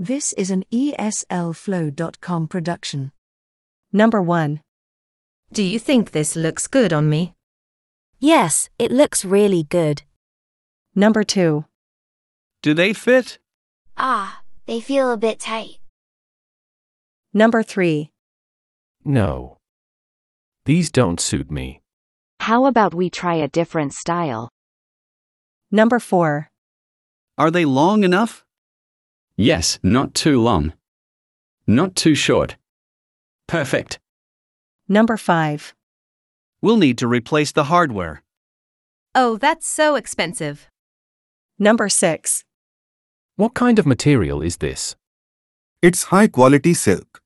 This is an ESLFlow.com production. Number 1. Do you think this looks good on me? Yes, it looks really good. Number 2. Do they fit? They feel a bit tight. Number 3. No. These don't suit me. How about we try a different style? Number 4. Are they long enough? Yes, not too long. Not too short. Perfect. Number 5. We'll need to replace the hardware. Oh, that's so expensive. Number 6. What kind of material is this? It's high quality silk.